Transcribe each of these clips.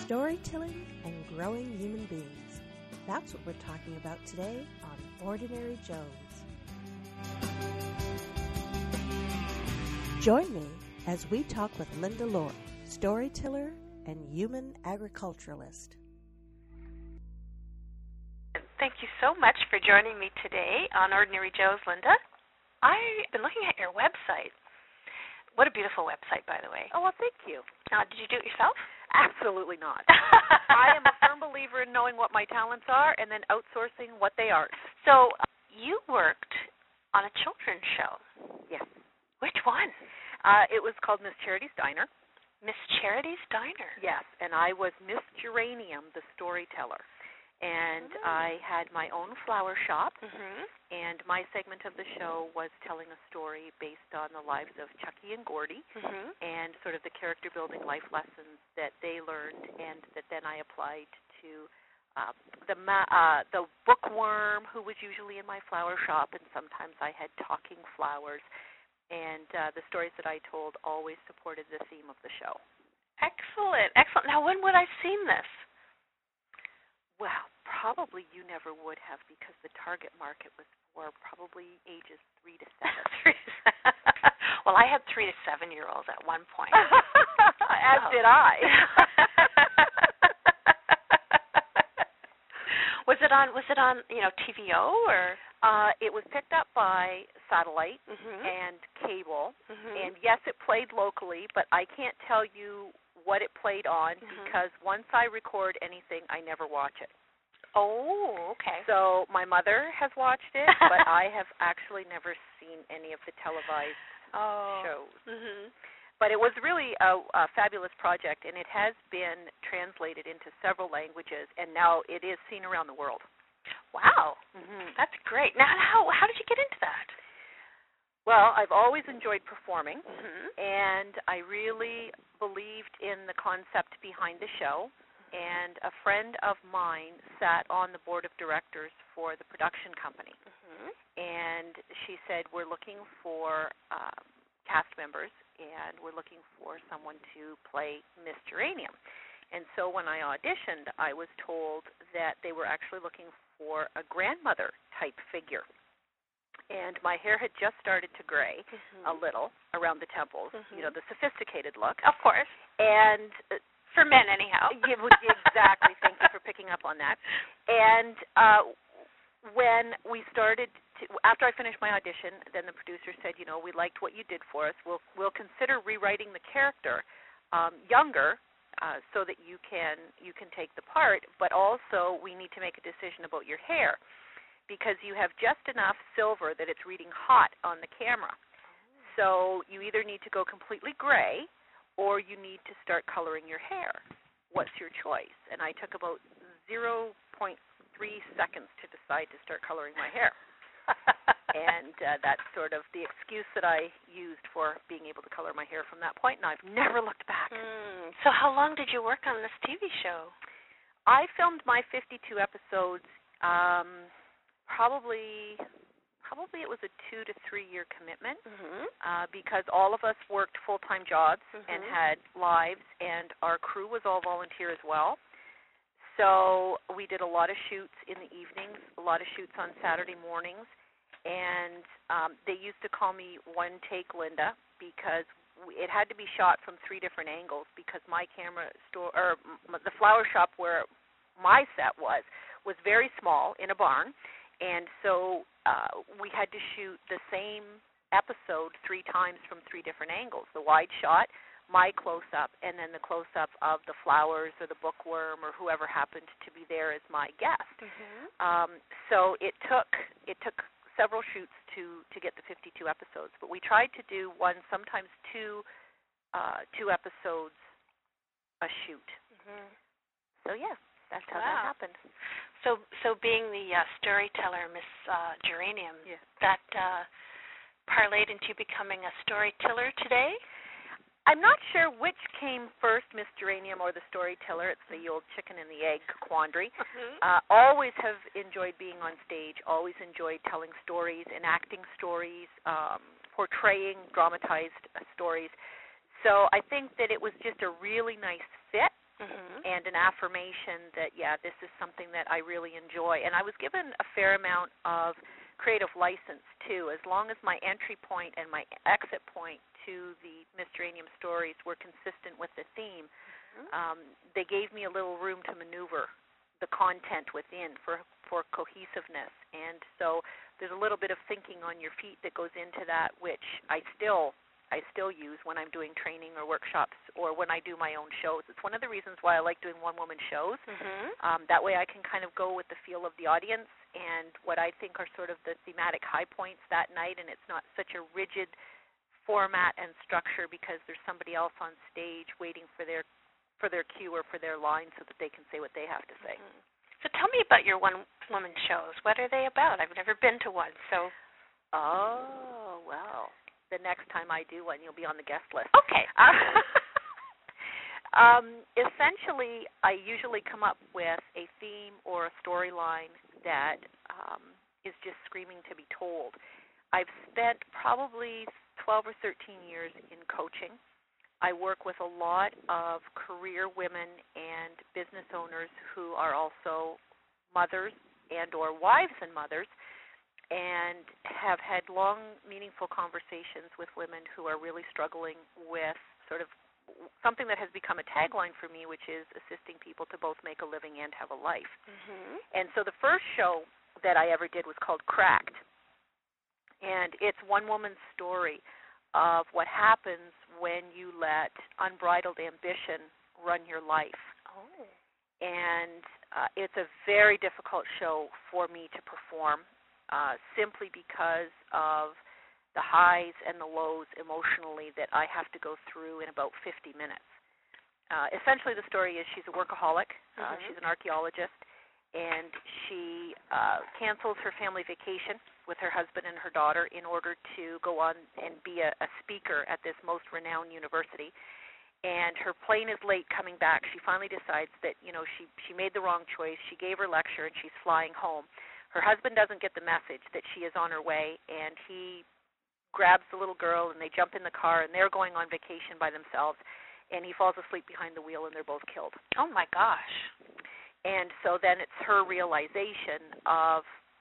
storytelling, and growing human beings. That's what we're talking about today on Ordinary Joes. Join me as we talk with Linda Lord, storyteller and human agriculturalist. Thank you so much for joining me today on Ordinary Joes, Linda. I've been looking at your website. What a beautiful website, by the way. Oh, well, thank you. Did you do it yourself? Absolutely not. I am a firm believer in knowing what my talents are and then outsourcing what they aren't. So you worked on a children's show. Yes. Which one? It was called Miss Charity's Diner. Miss Charity's Diner? Yes, and I was Miss Geranium, the storyteller. And I had my own flower shop, and my segment of the show was telling a story based on the lives of Chucky and Gordy and sort of the character-building life lessons that they learned and that then I applied to the bookworm who was usually in my flower shop, and sometimes I had talking flowers, and the stories that I told always supported the theme of the show. Excellent, excellent. Now, when would I have seen this? Well, probably you never would have because the target market was for probably ages 3 to 7. Well, I had 3 to 7-year-olds at one point. As did I. Was it on TVO or? It was picked up by satellite and cable, and yes, it played locally, but I can't tell you what it played on because once I record anything, I never watch it. Oh, okay. So my mother has watched it, but I have actually never seen any of the televised shows. But it was really a fabulous project, and it has been translated into several languages, and now it is seen around the world. Wow, that's great. Now, how did you get into that? Well, I've always enjoyed performing, and I really believed in the concept behind the show, and a friend of mine sat on the board of directors for the production company, and she said, we're looking for cast members, and we're looking for someone to play Miss Geranium. And so when I auditioned, I was told that they were actually looking for a grandmother-type figure. And my hair had just started to gray a little around the temples, the sophisticated look. Of course. And for men, anyhow. Exactly. Thank you for picking up on that. And when we started after I finished my audition, then the producer said, we liked what you did for us. We'll consider rewriting the character younger so that you can take the part, but also we need to make a decision about your hair, because you have just enough silver that it's reading hot on the camera. So you either need to go completely gray or you need to start coloring your hair. What's your choice? And I took about 0.3 seconds to decide to start coloring my hair. And that's sort of the excuse that I used for being able to color my hair from that point, and I've never looked back. So how long did you work on this TV show? I filmed my 52 episodes. Probably it was a 2 to 3 year commitment because all of us worked full-time jobs and had lives, and our crew was all volunteer as well. So we did a lot of shoots in the evenings, a lot of shoots on Saturday mornings, and they used to call me One Take Linda because it had to be shot from 3 different angles because my the flower shop where my set was very small in a barn. And so we had to shoot the same episode 3 times from 3 different angles. The wide shot, my close-up, and then the close-up of the flowers or the bookworm or whoever happened to be there as my guest. So it took several shoots to get the 52 episodes. But we tried to do one, sometimes two episodes a shoot. So, yeah. That's how that happened. So being the storyteller, Miss Geranium, that parlayed into you becoming a storyteller today? I'm not sure which came first, Miss Geranium or the storyteller. It's the old chicken and the egg quandary. Always have enjoyed being on stage, always enjoyed telling stories, enacting stories, portraying dramatized stories. So I think that it was just a really nice fit and an affirmation that, yeah, this is something that I really enjoy. And I was given a fair amount of creative license, too. As long as my entry point and my exit point to the Mysteranium stories were consistent with the theme, they gave me a little room to maneuver the content within for cohesiveness. And so there's a little bit of thinking on your feet that goes into that, which I still use when I'm doing training or workshops or when I do my own shows. It's one of the reasons why I like doing one-woman shows. That way I can kind of go with the feel of the audience and what I think are sort of the thematic high points that night, and it's not such a rigid format and structure because there's somebody else on stage waiting for their cue or for their line so that they can say what they have to say. So tell me about your one-woman shows. What are they about? I've never been to one. So, well, the next time I do one, you'll be on the guest list. Okay. Essentially, I usually come up with a theme or a storyline that is just screaming to be told. I've spent probably 12 or 13 years in coaching. I work with a lot of career women and business owners who are also mothers and or wives and mothers, and have had long, meaningful conversations with women who are really struggling with sort of something that has become a tagline for me, which is assisting people to both make a living and have a life. And so the first show that I ever did was called Cracked, and it's one woman's story of what happens when you let unbridled ambition run your life. And it's a very difficult show for me to perform simply because of the highs and the lows emotionally that I have to go through in about 50 minutes. Essentially the story is she's a workaholic. She's an archaeologist, and she cancels her family vacation with her husband and her daughter in order to go on and be a speaker at this most renowned university. And her plane is late coming back. She finally decides that, she made the wrong choice. She gave her lecture, and she's flying home. Her husband doesn't get the message that she is on her way, and he grabs the little girl, and they jump in the car, and they're going on vacation by themselves, and he falls asleep behind the wheel, and they're both killed. Oh, my gosh. And so then it's her realization of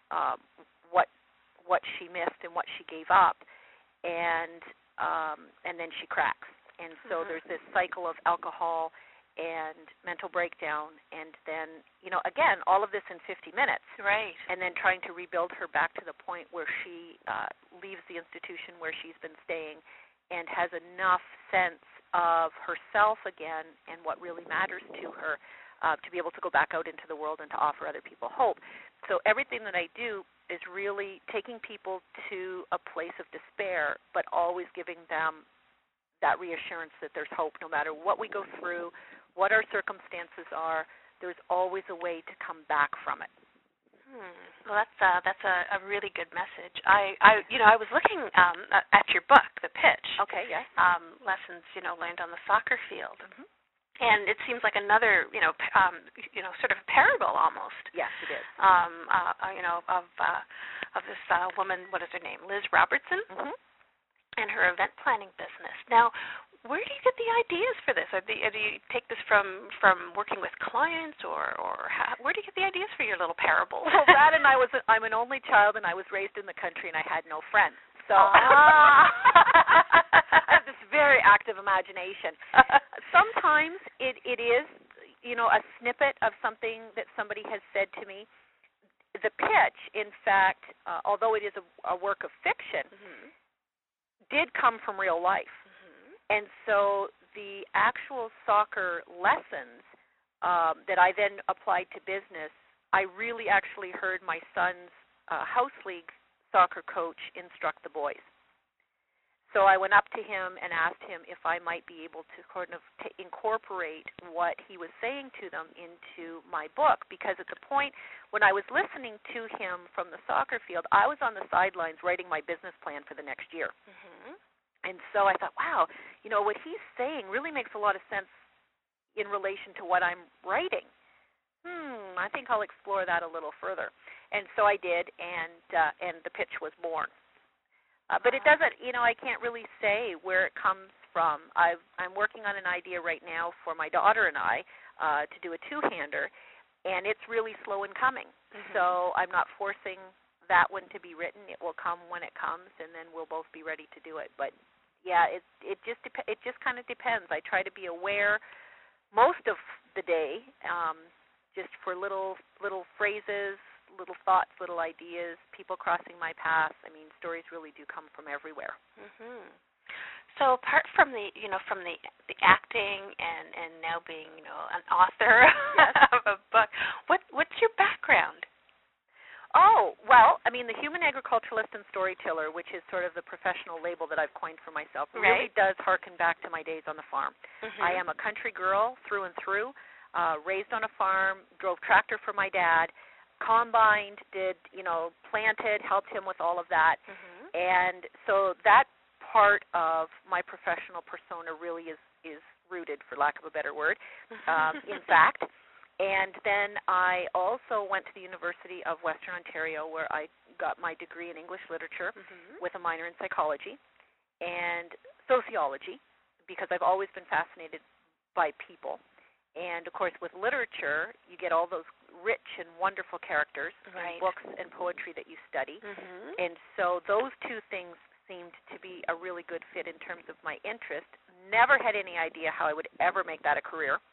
what she missed and what she gave up, and then she cracks. And so there's this cycle of alcohol and mental breakdown, and then, again, all of this in 50 minutes. Right. And then trying to rebuild her back to the point where she leaves the institution where she's been staying and has enough sense of herself again and what really matters to her to be able to go back out into the world and to offer other people hope. So everything that I do is really taking people to a place of despair, but always giving them that reassurance that there's hope no matter what we go through, what our circumstances are. There's always a way to come back from it. Well, that's a really good message. I was looking at your book, The Pitch. Okay, yes. Lessons, learned on the soccer field. And it seems like another, sort of parable almost. Yes, it is. Of this woman, what is her name? Liz Robertson, and her event planning business. Now, where do you get the ideas for this? Do you take this from working with clients, or where do you get the ideas for your little parable? Well, that and I'm an only child, and I was raised in the country, and I had no friends. So I have this very active imagination. Sometimes it is, a snippet of something that somebody has said to me. The Pitch, in fact, although it is a work of fiction, did come from real life. And so the actual soccer lessons that I then applied to business, I really actually heard my son's house league soccer coach instruct the boys. So I went up to him and asked him if I might be able to kind of incorporate what he was saying to them into my book, because at the point when I was listening to him from the soccer field, I was on the sidelines writing my business plan for the next year. And so I thought, wow, what he's saying really makes a lot of sense in relation to what I'm writing. I think I'll explore that a little further. And so I did, and The Pitch was born. But it doesn't, I can't really say where it comes from. I'm working on an idea right now for my daughter and I to do a two-hander, and it's really slow in coming. Mm-hmm. So I'm not forcing that one to be written. It will come when it comes, and then we'll both be ready to do it. But yeah, it just kind of depends. I try to be aware most of the day, just for little phrases, little thoughts, little ideas, people crossing my path. I mean, stories really do come from everywhere. Mm-hmm. So apart from the acting and now being an author of a book, what's your background? Oh, well, I mean, the human agriculturalist and storyteller, which is sort of the professional label that I've coined for myself, really does harken back to my days on the farm. Mm-hmm. I am a country girl through and through, raised on a farm, drove tractor for my dad, combined, planted, helped him with all of that. Mm-hmm. And so that part of my professional persona really is rooted, for lack of a better word, in fact. And then I also went to the University of Western Ontario, where I got my degree in English literature with a minor in psychology and sociology, because I've always been fascinated by people. And, of course, with literature, you get all those rich and wonderful characters in books and poetry that you study. Mm-hmm. And so those two things seemed to be a really good fit in terms of my interest. Never had any idea how I would ever make that a career.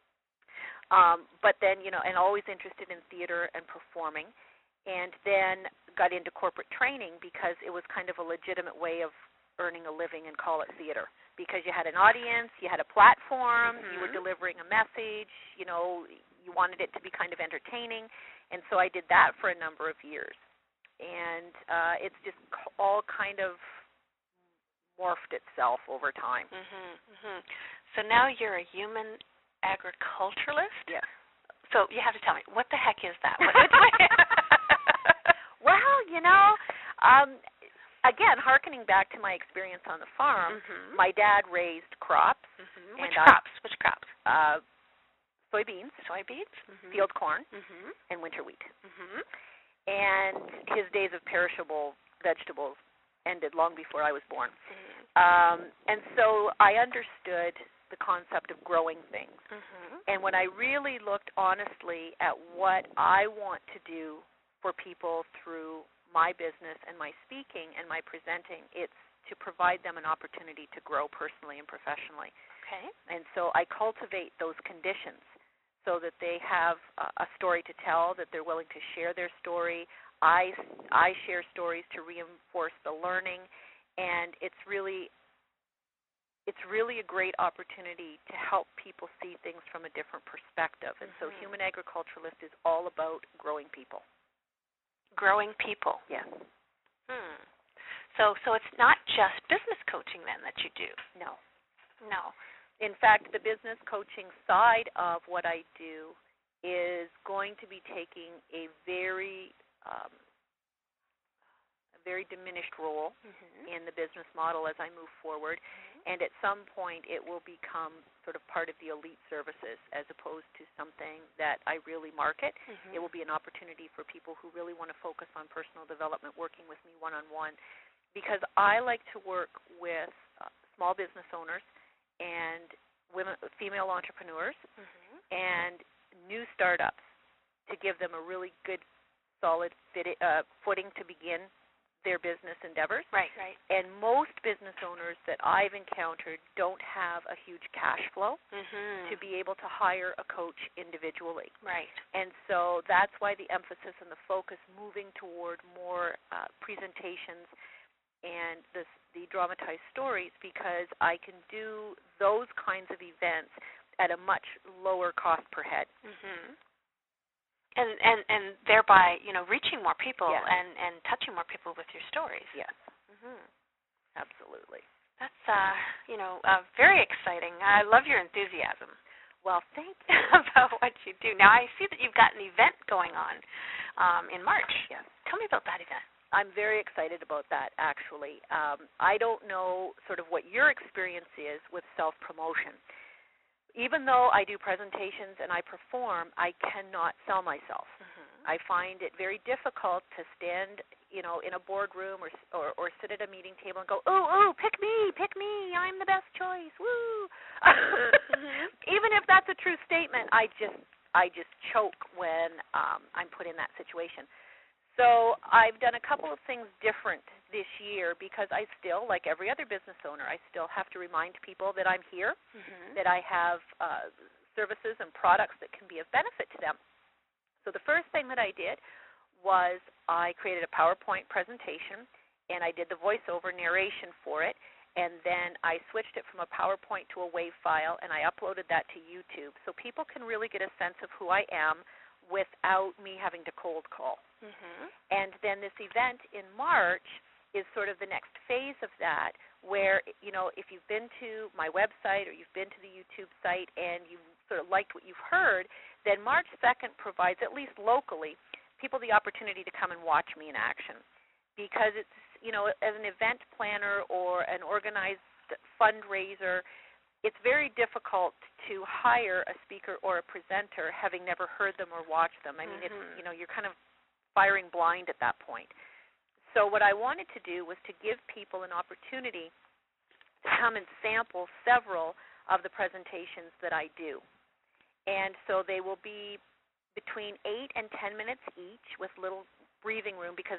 But then, and always interested in theater and performing. And then got into corporate training because it was kind of a legitimate way of earning a living and call it theater. Because you had an audience, you had a platform, you were delivering a message, you wanted it to be kind of entertaining. And so I did that for a number of years. And it's just all kind of morphed itself over time. Mm-hmm. Mm-hmm. So now you're a human agriculturalist? Yes. So you have to tell me, what the heck is that? Well, again, hearkening back to my experience on the farm, my dad raised crops. Mm-hmm. Which crops? Soybeans. Mm-hmm. Field corn, and winter wheat. Mm-hmm. And his days of perishable vegetables ended long before I was born. Mm-hmm. And so I understood the concept of growing things. Mm-hmm. And when I really looked honestly at what I want to do for people through my business and my speaking and my presenting, it's to provide them an opportunity to grow personally and professionally. Okay. And so I cultivate those conditions so that they have a story to tell, that they're willing to share their story. I share stories to reinforce the learning, and it's really a great opportunity to help people see things from a different perspective. And so Human Agriculturalist is all about growing people. Growing people. Yes. So it's not just business coaching then that you do? No. No. In fact, the business coaching side of what I do is going to be taking a very diminished role in the business model as I move forward. And at some point, it will become sort of part of the elite services as opposed to something that I really market. It will be an opportunity for people who really want to focus on personal development, working with me one-on-one, because I like to work with small business owners and female entrepreneurs and new startups to give them a really good, solid footing to begin their business endeavors. Right. And most business owners that I've encountered don't have a huge cash flow to be able to hire a coach individually. Right. And so that's why the emphasis and the focus moving toward more presentations and the dramatized stories, because I can do those kinds of events at a much lower cost per head. And thereby, reaching more people and touching more people with your stories. Yes. Absolutely. That's, very exciting. I love your enthusiasm. Well, thank you. About what you do. Now, I see that you've got an event going on in March. Yes. Tell me about that event. I'm very excited about that, actually. I don't know sort of what your experience is with self-promotion. Even though I do presentations and I perform, I cannot sell myself. I find it very difficult to stand in a boardroom or sit at a meeting table and go, ooh, pick me, I'm the best choice, woo. Even if that's a true statement, I just choke when I'm put in that situation. So I've done a couple of things different this year because I still, like every other business owner, I still have to remind people that I'm here, that I have services and products that can be of benefit to them. So the first thing that I did was I created a PowerPoint presentation, and I did the voiceover narration for it, and then I switched it from a PowerPoint to a WAV file, and I uploaded that to YouTube so people can really get a sense of who I am without me having to cold call. And then this event in March is sort of the next phase of that, where, if you've been to my website or you've been to the YouTube site and you've sort of liked what you've heard, then March 2nd provides, at least locally, people the opportunity to come and watch me in action. Because it's, as an event planner or an organized fundraiser, it's very difficult to hire a speaker or a presenter having never heard them or watched them. I mean, it's, you're kind of firing blind at that point. So what I wanted to do was to give people an opportunity to come and sample several of the presentations that I do. And so they will be between 8 and 10 minutes each with little breathing room, because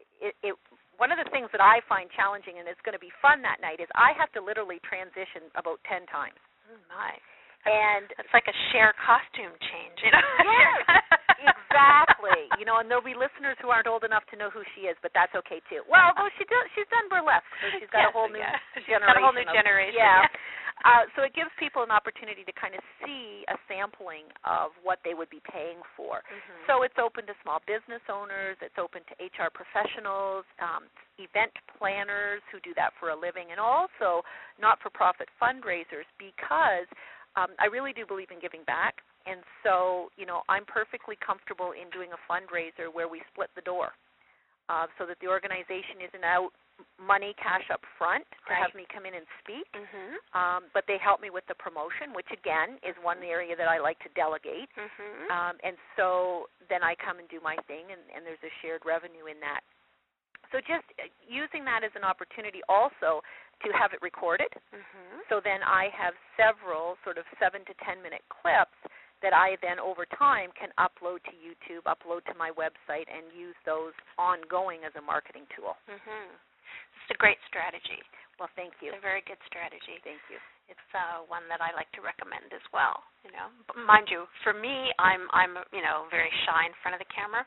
one of the things that I find challenging, and it's going to be fun that night, is I have to literally transition about 10 times. Oh, my. And it's like a share costume change, Yes, exactly. And there'll be listeners who aren't old enough to know who she is, but that's okay too. Well, although she's done burlesque, so she's got a whole new generation. She's got a whole new generation. Yeah. So it gives people an opportunity to kind of see a sampling of what they would be paying for. So it's open to small business owners, it's open to HR professionals, event planners who do that for a living, and also not-for-profit fundraisers, because I really do believe in giving back. And so, I'm perfectly comfortable in doing a fundraiser where we split the door so that the organization isn't out money, cash up front to have me come in and speak, but they help me with the promotion, which, again, is one area that I like to delegate. And so then I come and do my thing, and there's a shared revenue in that. So just using that as an opportunity also to have it recorded. So then I have several sort of 7 to 10 minute clips that I then over time can upload to YouTube, upload to my website, and use those ongoing as a marketing tool. It's a great strategy. Well, thank you. It's a very good strategy. Thank you. It's one that I like to recommend as well. But mind you, for me, I'm very shy in front of the camera.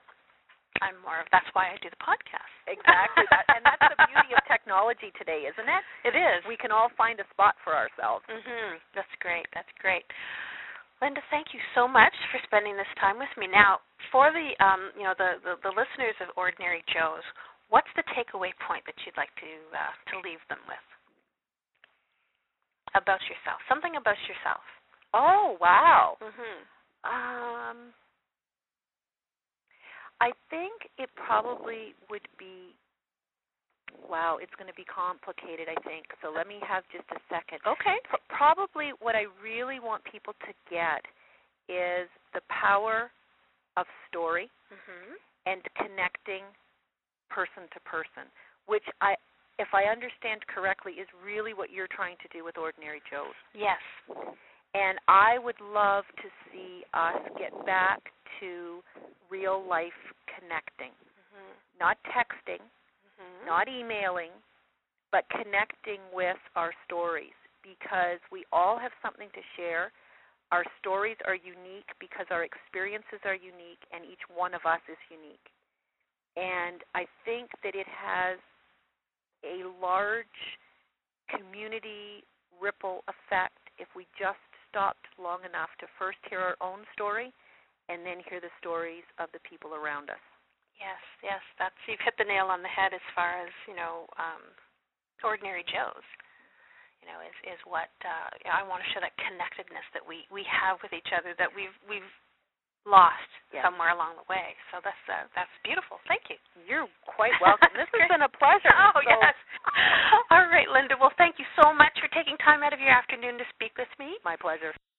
That's why I do the podcast. Exactly. And that's the beauty of technology today, isn't it? It is. We can all find a spot for ourselves. That's great. That's great. Linda, thank you so much for spending this time with me. Now, for the listeners of Ordinary Joes, what's the takeaway point that you'd like to leave them with about yourself? Something about yourself. Oh, wow. I think it probably would be, wow, it's going to be complicated, I think. So let me have just a second. Okay. Probably what I really want people to get is the power of story and connecting person to person, which if I understand correctly, is really what you're trying to do with Ordinary Joes. Yes. And I would love to see us get back to real life connecting, not texting, not emailing, but connecting with our stories, because we all have something to share. Our stories are unique because our experiences are unique, and each one of us is unique. And I think that it has a large community ripple effect if we just stopped long enough to first hear our own story and then hear the stories of the people around us. Yes, you've hit the nail on the head as far as, Ordinary Joes, is what I want to show, that connectedness that we have with each other that we've lost somewhere along the way. So that's beautiful. Thank you. You're quite welcome. This has been a pleasure. Oh, yes. All right, Linda. Well, thank you so much for taking time out of your afternoon to speak with me. My pleasure.